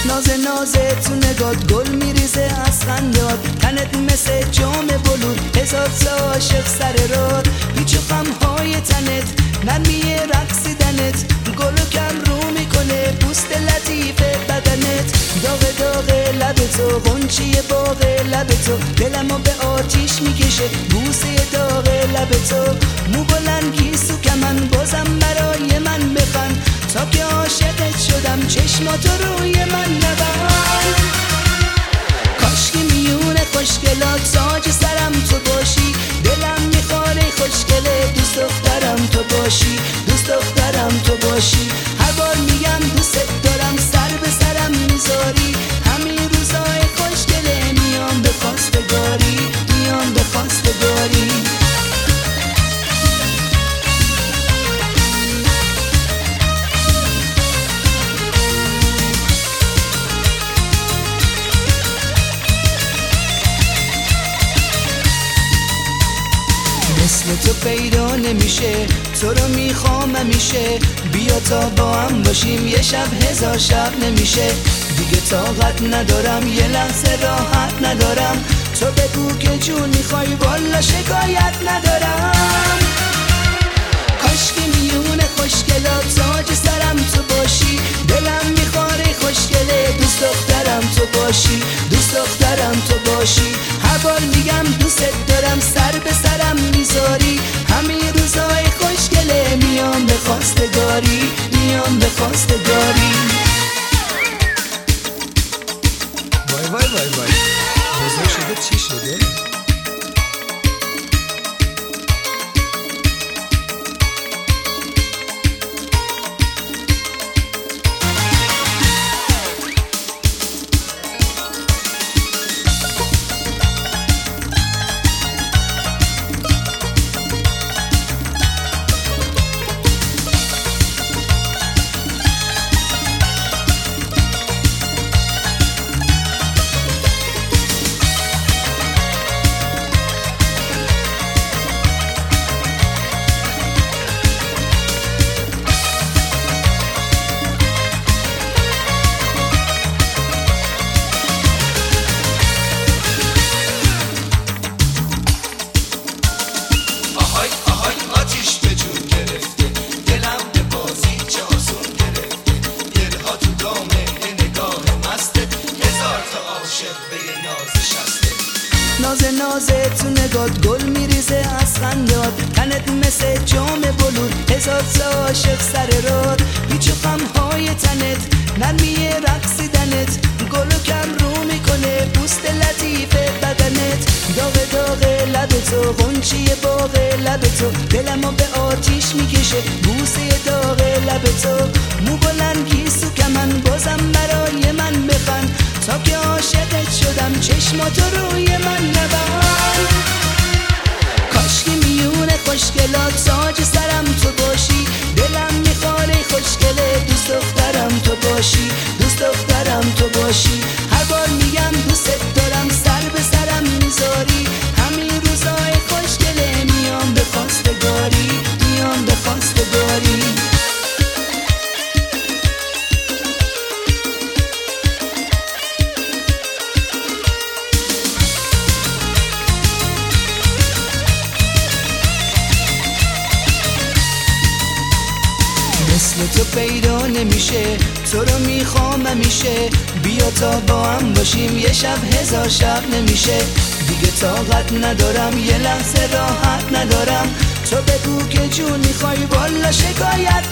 نازه تو نگات گل میریزه از خندات، تنت مثل جام بلور، هزار تا عاشق سر راه، پیچ و خمهای تنت، نرمی رقصیدنت، گل و کم رو میکنه پوست لطیف بدنت، داغ لب تو، غنچه باغ لب تو، دلمو به آتیش میکشه بوسه داغ لب تو، مو بلند کیسو کمن بازم برای من بخند، تا که عاشقت شدم چشماتو روی من نبند. کاشکی میون خوشگلات تاج سرم تو باشی، دلم میخواره خوشگله دوست دخترم تو باشی، دوست دخترم تو باشی، هر بار میگم دوست دارم سر به سرم میذاری، همین روزای خوشگله میام به خواستگاری، میام به خواستگاری. مثل تو پیدا نمیشه، تو رو میخوام همیشه، بیا تا با هم باشیم یه شب هزار شب نمیشه، دیگه طاقت ندارم یه لحظه راحت ندارم، تو بگو که جون میخوای والا شکایت ندارم. کاشکی میون خوشگلات تاج سرم تو باشی، دلم میخواره خوشگله دوست دخترم تو باشی، دوست دخترم تو باشی، هر بار میگم دوست دارم سر به سرم میذاری، همین روزای خوشگله میام به خواستگاری، میام به خواستگاری. وای وای وای وای بزرگ شده چی شده؟ نازه تو نگات گل میریزه از خندات، تنت مثل جام بلور، هزار تا عاشق سر راه، پیچ و خمهای تنت، نرمی رقصیدنت، گل و کم رو میکنه پوست لطیف بدنت، داغ لب تو، غنچه باغ لب تو، دلمو به آتیش میکشه بوسه داغ لب تو، مو بلند کیسو کمن بازم برای من بخند، تا که عاشقت شدم چشماتو روی من نبند. کاشکی میون خوشگلات تاج سرم تو باشی، دلم میخواره خوشگله دوست دخترم تو باشی، دوست دخترم تو باشی، هر بار میگم دوست دارم سر به سرم میذاری، همین روزای خوشگله میام به خواستگاری، میام به خواستگاری. مثل تو پیدا نمیشه، تو رو میخوام همیشه، بیا تا با هم باشیم یه شب هزار شب نمیشه، دیگه طاقت ندارم یه لحظه راحت ندارم، تو بگو که جون میخوای والا شکایت